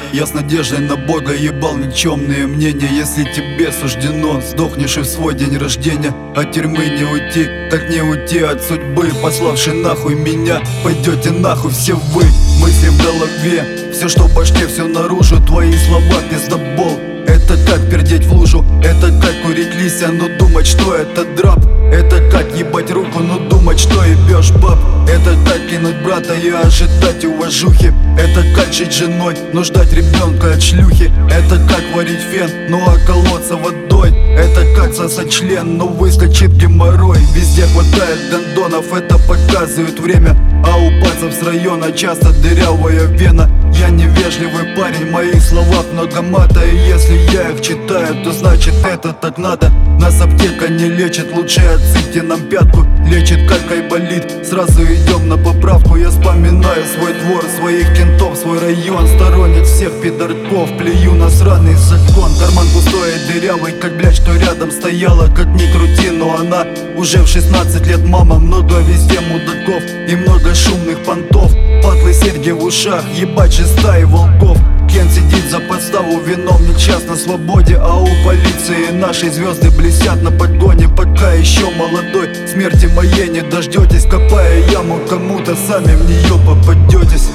Я с надеждой на Бога ебал никчемные мнения. Если тебе суждено, сдохнешь и в свой день рождения. От тюрьмы не уйти, так не уйти от судьбы, пославший нахуй меня. Пойдете нахуй все вы. Мысли в голове, все что в башке, все наружу. Твои слова пиздобол. Это как пердеть в лужу, это как курить листья, но думать, что это драп. Это как ебать руку, но думать, что ебешь баб. Это как кинуть брата и ожидать уважухи. Это как жить женой, но ждать ребенка от шлюхи. Это как варить фен, но околоться водой. Это как сосать член, но выскочит геморрой. Везде хватает гондонов, это показывает время. А у пальцев с района часто дырявая вена. Я невежливый парень, в моих словах много мата. И если я их читаю, то значит это так надо. Нас аптека не лечит, лучше отсыпьте нам пятку. Лечит как айболит, сразу идем на поправку. Я вспоминаю свой двор, своих кентов, свой район. Сторонник всех пидорков, плюю на сраный закон. Карман пустой и дырявый, как блядь, что рядом стояла. Как ни крути, но она уже в 16 лет мама. Много везде мудаков и много шумных понтов. Патлы, серьги в ушах, ебать же стаи волков. Кен сидит за подставу, виновник час на свободе. А у полиции наши звезды блестят на подгоне. Пока еще молодой, смерти моей не дождетесь. Копая яму кому-то, сами в нее попадетесь.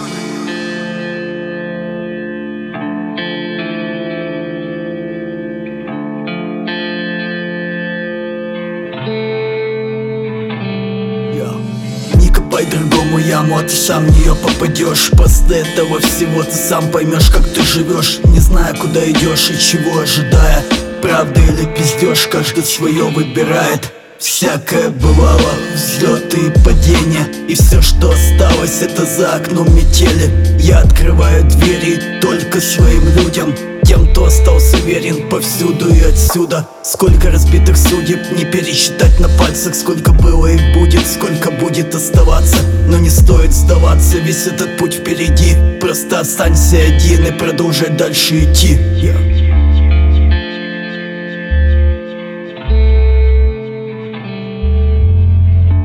Копай другому яму, а ты сам в нее попадешь. После этого всего ты сам поймешь, как ты живешь, не зная, куда идешь и чего ожидая. Правда или пиздеж, каждый свое выбирает. Всякое бывало, взлеты и падения. И все, что осталось, это за окном метели. Я открываю двери только своим людям, тем, кто остался верен повсюду и отсюда. Сколько разбитых судеб не пересчитать на пальцах. Сколько было и будет, сколько будет оставаться. Но не стоит сдаваться, весь этот путь впереди. Просто останься один и продолжай дальше идти.